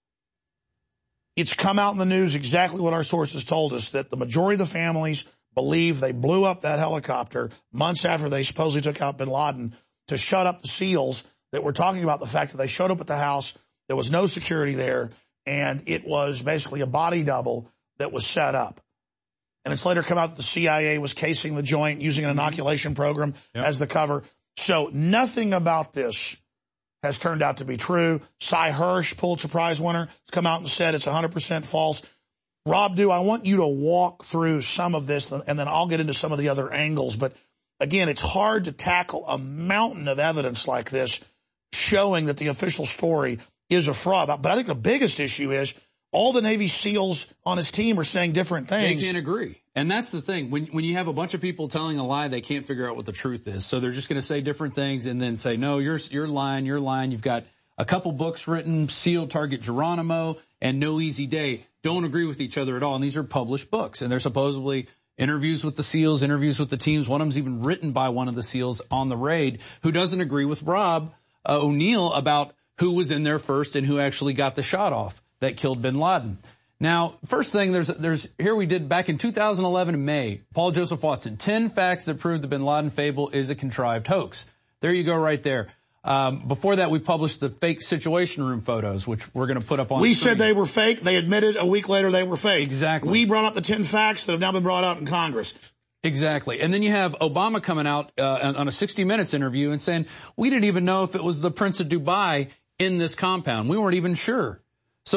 it's come out in the news exactly what our sources told us, that the majority of the families believe they blew up that helicopter months after they supposedly took out bin Laden to shut up the SEALs that were talking about the fact that they showed up at the house, there was no security there, and it was basically a body double that was set up. And it's later come out that the C I A was casing the joint using an inoculation program yep. as the cover. So nothing about this has turned out to be true. Cy Hirsch, Pulitzer Prize winner, has come out and said it's one hundred percent false. Rob Dew, I want you to walk through some of this, and then I'll get into some of the other angles. But again, it's hard to tackle a mountain of evidence like this showing that the official story is a fraud. But I think the biggest issue is all the Navy SEALs on his team are saying different things. They can't agree. And that's the thing. When when you have a bunch of people telling a lie, they can't figure out what the truth is. So they're just going to say different things and then say, no, you're, you're lying, you're lying. You've got a couple books written, SEAL Target Geronimo and No Easy Day. Don't agree with each other at all. And these are published books. And they're supposedly interviews with the SEALs, interviews with the teams. One of them's even written by one of the SEALs on the raid who doesn't agree with Rob uh, O'Neill about who was in there first and who actually got the shot off that killed bin Laden. Now, first thing, there's, there's, here we did back in two thousand eleven in May, Paul Joseph Watson, ten facts that prove the bin Laden fable is a contrived hoax. There you go right there. Um, before that, we published the fake Situation Room photos, which we're going to put up on We screen. said they were fake. They admitted a week later they were fake. Exactly. We brought up the ten facts that have now been brought out in Congress. Exactly. And then you have Obama coming out uh, on a sixty minutes interview and saying, we didn't even know if it was the Prince of Dubai in this compound. We weren't even sure. So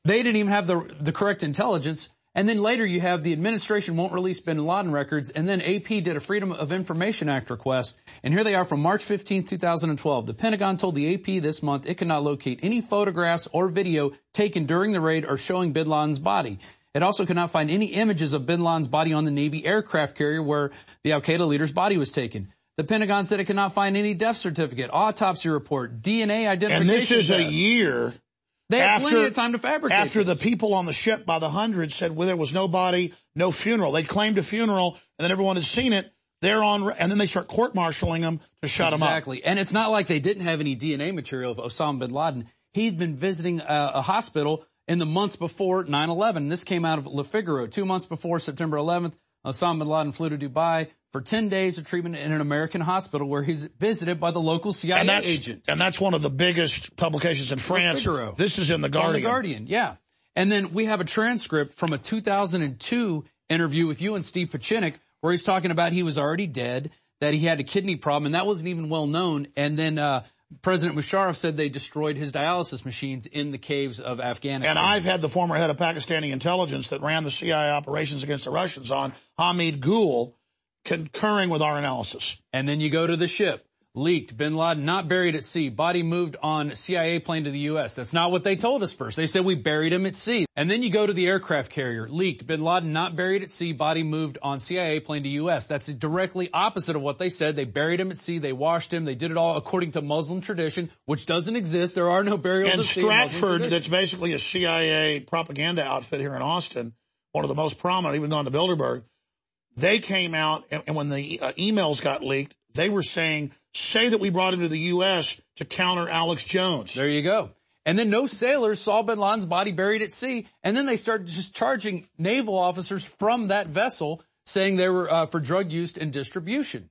They didn't even have the the correct intelligence. And then later you have the administration won't release bin Laden records, and then A P did a Freedom of Information Act request. And here they are from March fifteenth, two thousand twelve. The Pentagon told the A P this month it could not locate any photographs or video taken during the raid or showing bin Laden's body. It also could not find any images of bin Laden's body on the Navy aircraft carrier where the al-Qaeda leader's body was taken. The Pentagon said it could not find any death certificate, autopsy report, D N A identification And this is test. a year. They had after, plenty of time to fabricate After this. the people on the ship by the hundreds said, well, there was no body, no funeral. They claimed a funeral, and then everyone had seen it. They're on, and then they start court-martialing them to shut them up. Exactly. And it's not like they didn't have any D N A material of Osama bin Laden. He'd been visiting a, a hospital in the months before nine eleven. This came out of Le Figaro. Two months before September eleventh, Osama bin Laden flew to Dubai for ten days of treatment in an American hospital where he's visited by the local C I A and that's, agent. And that's one of the biggest publications in France. Figaro. This is in The Guardian. On The Guardian, yeah. And then we have a transcript from a two thousand two interview with you and Steve Pachinik where he's talking about he was already dead, that he had a kidney problem, and that wasn't even well known. And then uh President Musharraf said they destroyed his dialysis machines in the caves of Afghanistan. And I've had the former head of Pakistani intelligence that ran the C I A operations against the Russians on, Hamid Gul, concurring with our analysis. And then you go to the ship. Leaked. Bin Laden not buried at sea. Body moved on C I A plane to the U S. That's not what they told us first. They said we buried him at sea. And then you go to the aircraft carrier. Leaked. Bin Laden not buried at sea. Body moved on C I A plane to U S. That's directly opposite of what they said. They buried him at sea. They washed him. They did it all according to Muslim tradition, which doesn't exist. There are no burials and at sea. Stratford, that's basically a C I A propaganda outfit here in Austin, one of the most prominent, even gone to Bilderberg. They came out, and, and when the uh, emails got leaked, they were saying, say that we brought him to the U S to counter Alex Jones. There you go. And then no sailors saw bin Laden's body buried at sea. And then they started just charging naval officers from that vessel, saying they were uh, for drug use and distribution.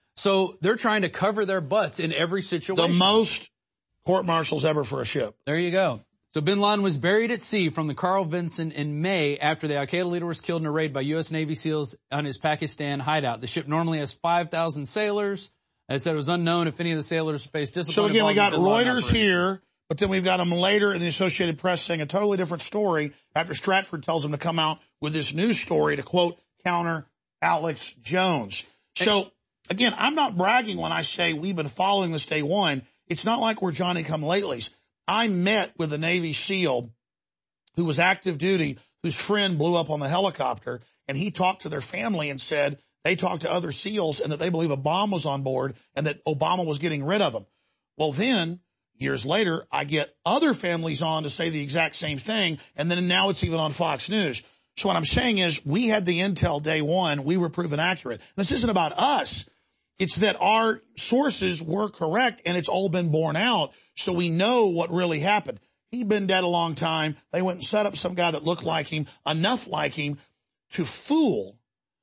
So they're trying to cover their butts in every situation. The most court-martials ever for a ship. There you go. So bin Laden was buried at sea from the Carl Vinson in May after the al-Qaeda leader was killed in a raid by U S Navy SEALs on his Pakistan hideout. The ship normally has five thousand sailors. As I said, it was unknown if any of the sailors faced discipline. So again, we got Reuters operation. here, but then we've got them later in the Associated Press saying a totally different story after Stratford tells them to come out with this news story to, quote, counter Alex Jones. So, again, I'm not bragging when I say we've been following this day one. It's not like we're Johnny-come-latelys. I met with a Navy SEAL who was active duty, whose friend blew up on the helicopter, and he talked to their family and said they talked to other SEALs and that they believe a bomb was on board and that Obama was getting rid of them. Well, then, years later, I get other families on to say the exact same thing, and then now it's even on Fox News. So what I'm saying is we had the intel day one. We were proven accurate. This isn't about us. It's that our sources were correct, and it's all been borne out, so we know what really happened. He'd been dead a long time. They went and set up some guy that looked like him, enough like him, to fool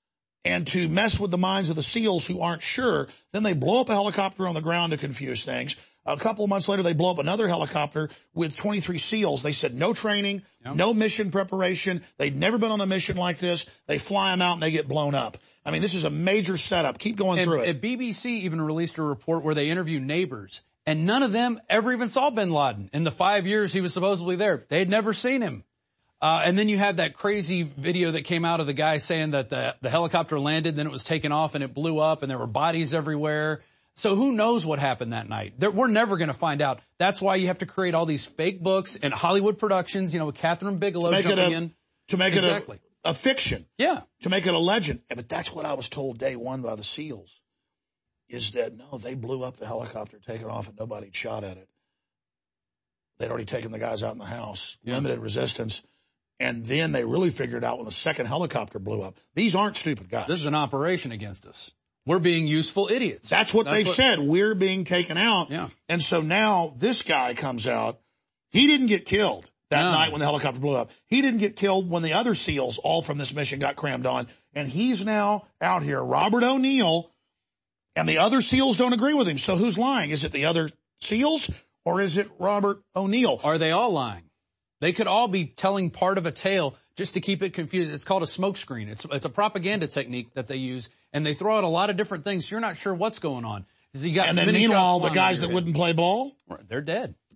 and to mess with the minds of the SEALs who aren't sure. Then they blow up a helicopter on the ground to confuse things. A couple of months later, they blow up another helicopter with twenty-three SEALs. They said no training, yep. no mission preparation. They'd never been on a mission like this. They fly them out and they get blown up. I mean, this is a major setup. Keep going and, through it. And B B C even released a report where they interviewed neighbors, and none of them ever even saw bin Laden in the five years he was supposedly there. They had never seen him. Uh, and then you have that crazy video that came out of the guy saying that the, the helicopter landed, then it was taken off and it blew up and there were bodies everywhere. So who knows what happened that night? There, we're never going to find out. That's why you have to create all these fake books and Hollywood productions, you know, with Catherine Bigelow jumping a, in. To make exactly. it a, a fiction. Yeah. To make it a legend. Yeah, but that's what I was told day one by the SEALs, is that, no, they blew up the helicopter, taken off, and nobody shot at it. They'd already taken the guys out in the house, yeah. limited resistance. And then they really figured out when the second helicopter blew up. These aren't stupid guys. This is an operation against us. We're being useful idiots. That's what That's they what... said. We're being taken out. Yeah. And so now this guy comes out. He didn't get killed that no. night when the helicopter blew up. He didn't get killed when the other SEALs, all from this mission, got crammed on. And he's now out here. Robert O'Neill, and the other SEALs don't agree with him. So who's lying? Is it the other SEALs or is it Robert O'Neill? Are they all lying? They could all be telling part of a tale just to keep it confused. It's called a smokescreen. It's it's a propaganda technique that they use, and they throw out a lot of different things. So you're not sure what's going on. You got and then many meanwhile, shots the guys that head. wouldn't play ball? They're dead.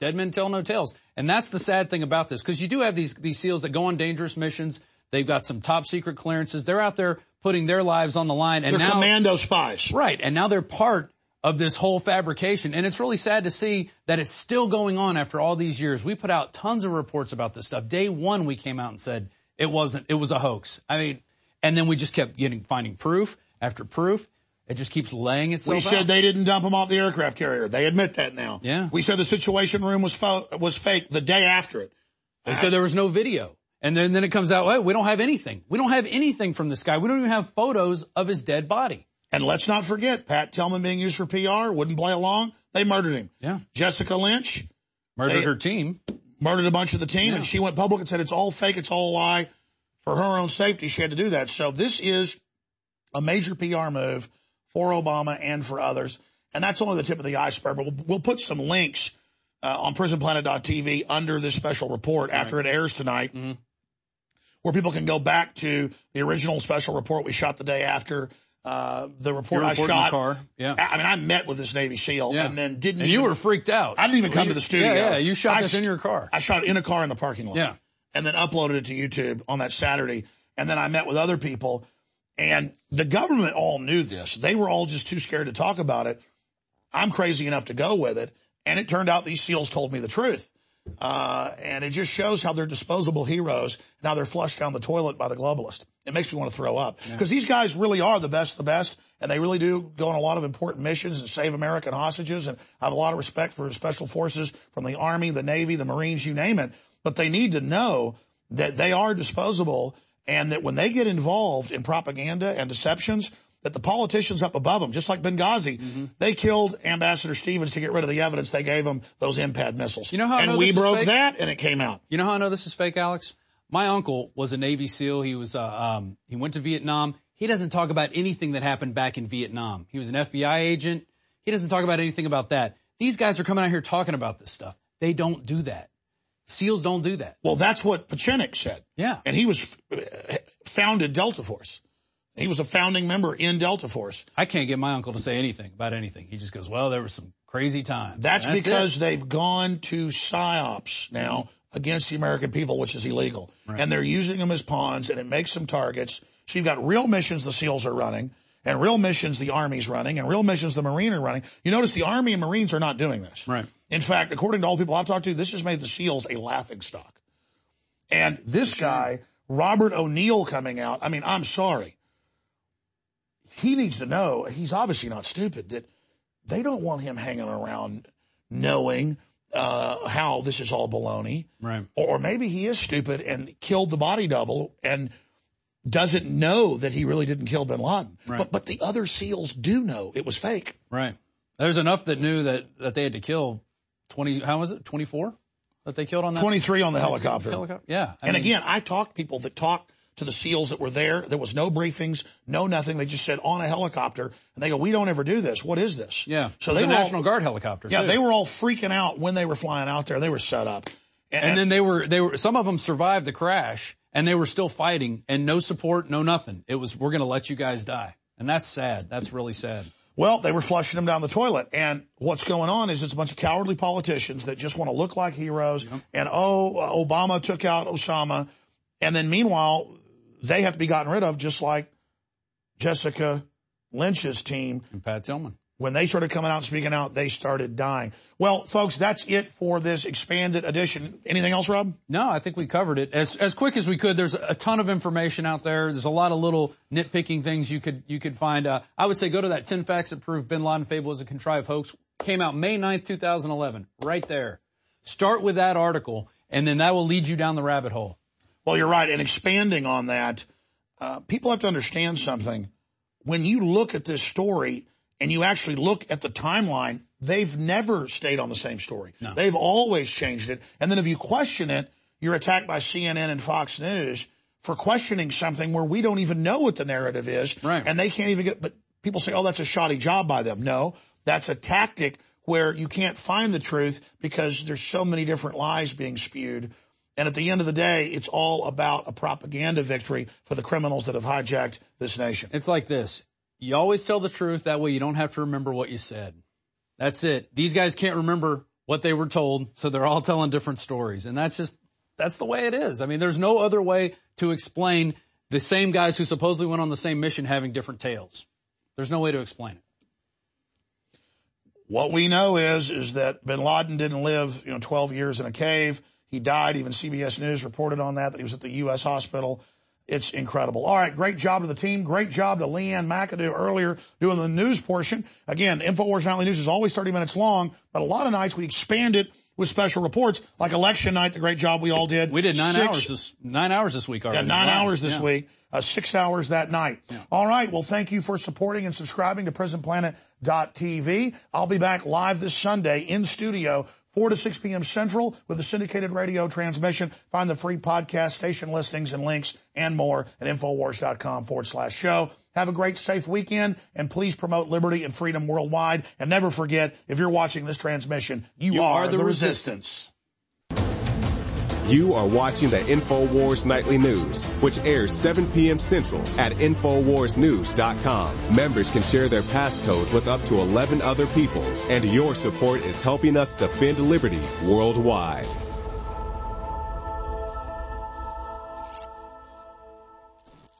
Dead men tell no tales. And that's the sad thing about this, because you do have these, these SEALs that go on dangerous missions. They've got some top secret clearances. They're out there putting their lives on the line. And they're now, commando spies. Right. And now they're part of this whole fabrication. And it's really sad to see that it's still going on after all these years. We put out tons of reports about this stuff. Day one, we came out and said it wasn't, it was a hoax. I mean, and then we just kept getting, finding proof after proof. It just keeps laying itself out. We said out. they didn't dump them off the aircraft carrier. They admit that now. Yeah. We said the Situation Room was fo- was fake the day after it. They said there was no video. And then, then it comes out, well, we don't have anything. We don't have anything from this guy. We don't even have photos of his dead body. And let's not forget, Pat Tillman being used for P R, wouldn't play along. They murdered him. Yeah. Jessica Lynch. Murdered her team. Murdered a bunch of the team. Yeah. And she went public and said it's all fake, it's all a lie. For her own safety, she had to do that. So this is a major P R move for Obama and for others. And that's only the tip of the iceberg. But we'll, we'll put some links uh, on prison planet dot t v under this special report after right. it airs tonight, mm-hmm. where people can go back to the original special report we shot the day after. Uh, the report I shot. In the car. Yeah. I, I mean, I met with this Navy SEAL yeah. and then didn't And even, you were freaked out. I didn't even well, come you, to the studio. Yeah, yeah. You shot I this in your car. I shot it in a car in the parking lot. Yeah. And then uploaded it to YouTube on that Saturday. And then I met with other people. And the government all knew this. They were all just too scared to talk about it. I'm crazy enough to go with it. And it turned out these SEALs told me the truth. Uh, and it just shows how they're disposable heroes. Now they're flushed down the toilet by the globalist. It makes me want to throw up. Because yeah. these guys really are the best of the best. And they really do go on a lot of important missions and save American hostages. And I have a lot of respect for special forces from the Army, the Navy, the Marines, you name it. But they need to know that they are disposable and that when they get involved in propaganda and deceptions, that the politicians up above them, just like Benghazi, mm-hmm. they killed Ambassador Stevens to get rid of the evidence. They gave him those M PAD missiles. You know how I and know we this broke is fake? that, and it came out. You know how I know this is fake, Alex? My uncle was a Navy SEAL. He was, uh, um, he went to Vietnam. He doesn't talk about anything that happened back in Vietnam. He was an F B I agent. He doesn't talk about anything about that. These guys are coming out here talking about this stuff. They don't do that. SEALs don't do that. Well, that's what Pachenik said. Yeah. And he was founded Delta Force. He was a founding member in Delta Force. I can't get my uncle to say anything about anything. He just goes, well, there were some crazy times. That's, that's because it. they've gone to PSYOPs now against the American people, which is illegal. Right. And they're using them as pawns, and it makes them targets. So you've got real missions the SEALs are running, and real missions the Army's running, and real missions the Marine are running. You notice the Army and Marines are not doing this. Right. In fact, according to all the people I've talked to, this has made the SEALs a laughingstock. And this guy, Robert O'Neill, coming out, I mean, I'm sorry. He needs to know, he's obviously not stupid, that they don't want him hanging around knowing uh how this is all baloney. Right. Or maybe he is stupid and killed the body double and doesn't know that he really didn't kill bin Laden. Right. But but the other SEALs do know it was fake. Right. There's enough that knew that, that they had to kill twenty, how was it, twenty-four that they killed on that? twenty-three on the helicopter. helicopter? Yeah. I and mean, again, I talked to people that talked to the SEALs that were there. There was no briefings, no nothing. They just said on a helicopter, and they go, "We don't ever do this. What is this?" Yeah. So they the were National all, Guard helicopter. Yeah, too. they were all freaking out when they were flying out there. They were set up, and, and then they were they were some of them survived the crash, and they were still fighting, and no support, no nothing. It was, we're going to let you guys die, and that's sad. That's really sad. Well, they were flushing them down the toilet. And what's going on is it's a bunch of cowardly politicians that just want to look like heroes. Yep. And, oh, Obama took out Osama. And then meanwhile, they have to be gotten rid of, just like Jessica Lynch's team. And Pat Tillman. When they started coming out and speaking out, they started dying. Well, folks, that's it for this expanded edition. Anything else, Rob? No, I think we covered it as as quick as we could. There's a ton of information out there. There's a lot of little nitpicking things you could you could find. Uh, I would say go to that ten facts that prove bin Laden fable is a contrived hoax. Came out May ninth, two thousand eleven. Right there. Start with that article, and then that will lead you down the rabbit hole. Well, you're right. And expanding on that, uh, people have to understand something. When you look at this story and you actually look at the timeline, they've never stayed on the same story. No. They've always changed it. And then if you question it, you're attacked by C N N and Fox News for questioning something where we don't even know what the narrative is. Right. And they can't even get, but people say, oh, that's a shoddy job by them. No, that's a tactic where you can't find the truth because there's so many different lies being spewed. And at the end of the day, it's all about a propaganda victory for the criminals that have hijacked this nation. It's like this. You always tell the truth. That way you don't have to remember what you said. That's it. These guys can't remember what they were told, so they're all telling different stories. And that's just, that's the way it is. I mean, there's no other way to explain the same guys who supposedly went on the same mission having different tales. There's no way to explain it. What we know is, is that bin Laden didn't live, you know, twelve years in a cave. He died. Even C B S News reported on that, that he was at the U S hospital. It's incredible. All right, great job to the team. Great job to Leanne McAdoo earlier doing the news portion. Again, InfoWars Nightly News is always thirty minutes long, but a lot of nights we expand it with special reports, like election night, the great job we all did. We did nine Six, hours this nine hours this week already. Yeah, nine wow. hours this yeah. week, uh, six hours that night. Yeah. All right, well, thank you for supporting and subscribing to Prison Planet dot T V. I'll be back live this Sunday in studio, four to six p.m. Central with a syndicated radio transmission. Find the free podcast station listings and links and more at InfoWars.com forward slash show. Have a great, safe weekend, and please promote liberty and freedom worldwide. And never forget, if you're watching this transmission, you, you are, are the, the resistance. resistance. You are watching the InfoWars Nightly News, which airs seven p.m. Central at InfoWars News dot com. Members can share their passcodes with up to eleven other people, and your support is helping us defend liberty worldwide.